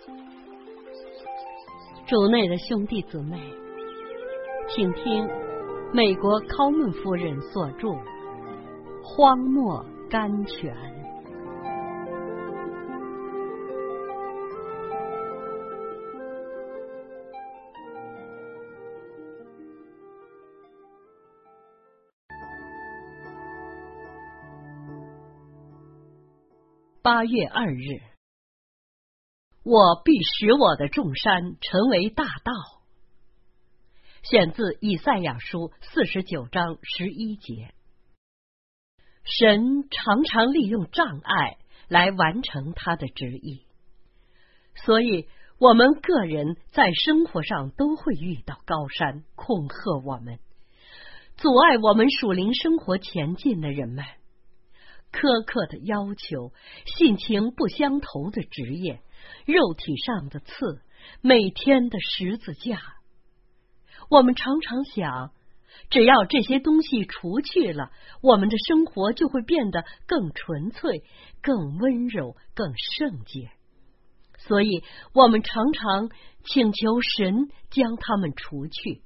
主内的兄弟姊妹，请听美国考门夫人所著《荒漠甘泉》。8月2日，我必使我的众山成为大道。选自以赛亚书49章11节。神常常利用障碍来完成他的旨意，所以我们个人在生活上都会遇到高山，恐吓我们，阻碍我们属灵生活前进的人们。苛刻的要求，性情不相投的职业，肉体上的刺，每天的十字架。我们常常想，只要这些东西除去了，我们的生活就会变得更纯粹、更温柔、更圣洁。所以我们常常请求神将它们除去。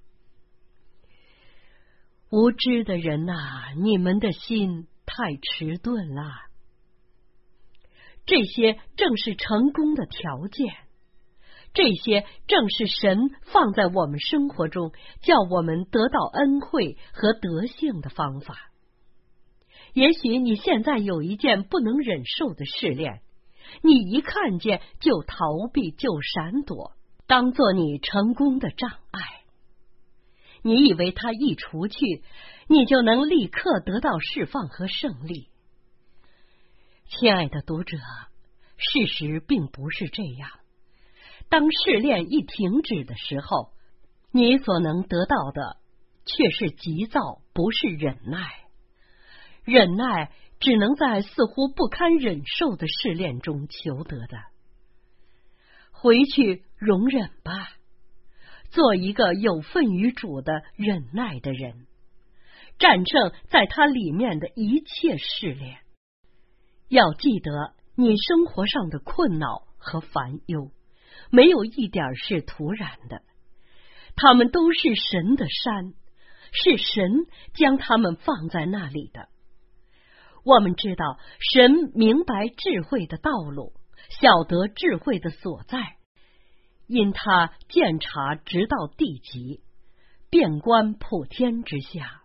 无知的人啊，你们的心太迟钝了。这些正是成功的条件，这些正是神放在我们生活中，叫我们得到恩惠和德性的方法。也许你现在有一件不能忍受的试炼，你一看见就逃避，就闪躲，当作你成功的障碍。你以为它一除去，你就能立刻得到释放和胜利。亲爱的读者，事实并不是这样。当试炼一停止的时候，你所能得到的却是急躁，不是忍耐。忍耐只能在似乎不堪忍受的试炼中求得的。回去容忍吧，做一个有份于主的忍耐的人，战胜在他里面的一切试炼。要记得，你生活上的困恼和烦忧，没有一点是突然的，他们都是神的山，是神将他们放在那里的。我们知道，神明白智慧的道路，晓得智慧的所在，因他鉴察直到地极，遍观普天之下。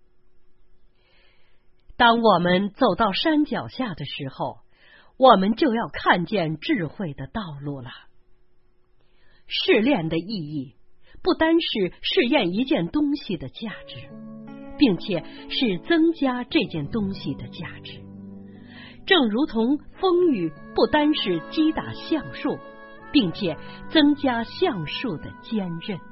当我们走到山脚下的时候，我们就要看见智慧的道路了。试炼的意义不单是试验一件东西的价值，并且是增加这件东西的价值。正如同风雨不单是击打橡树，并且增加橡树的坚韧。